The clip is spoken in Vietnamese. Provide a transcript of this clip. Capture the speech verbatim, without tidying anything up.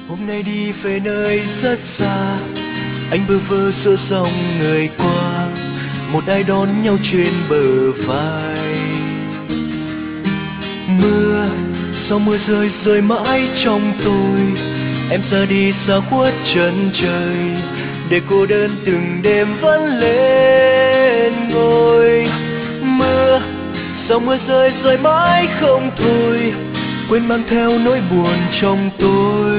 Hôm nay đi về nơi rất xa, anh bơ vơ giữa dòng người qua, một ai đón nhau trên bờ vai. Mưa, sao mưa rơi rơi mãi trong tôi, em ra đi xa khuất chân trời, để cô đơn từng đêm vẫn lên ngôi. Mưa, sao mưa rơi rơi mãi không thôi, quên mang theo nỗi buồn trong tôi.